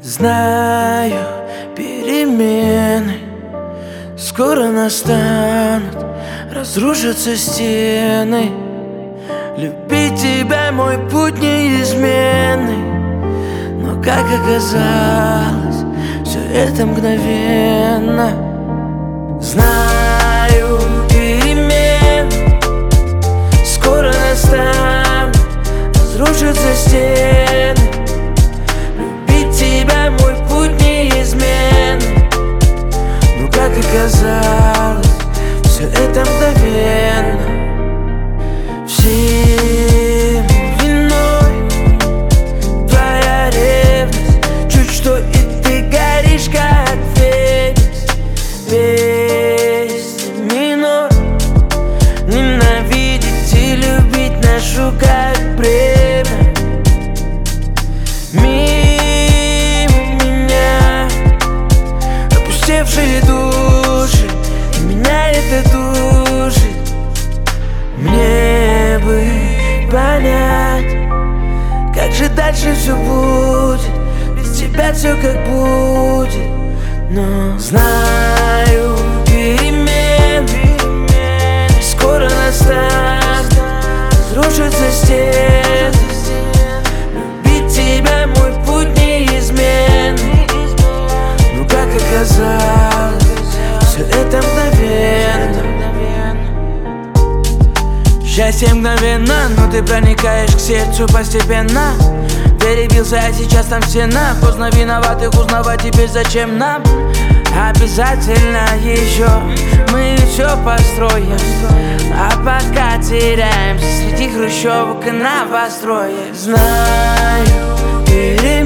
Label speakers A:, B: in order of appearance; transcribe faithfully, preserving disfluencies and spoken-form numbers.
A: Знаю, перемены скоро настанут, разрушатся стены. Любить тебя мой путь неизменный, но как оказалось, все это мгновенно. Знаю, перемены скоро настанут, разрушатся стены. Любить тебя мой путь неизменный, но как оказалось, все это мгновенно. Всем виной твоя ревность, чуть что и ты горишь как феникс. Песня минор, ненавидеть и любить нашу как бремя. Мимо меня опустевшие души, и меня это душит. Мне бы понять, как же дальше все будет, без тебя все как будет. Но знаю, перемены скоро настанут, разрушатся стены. Любить тебя мой путь неизменный, но как оказалось, все это мгновенно. Счастье мгновенно, но ты проникаешь к сердцу постепенно. Перебился, а сейчас там стена. Поздно виноватых узнавать теперь зачем нам. Обязательно еще мы все построим, а пока теряемся среди хрущевок и новостроек. Знаю, перед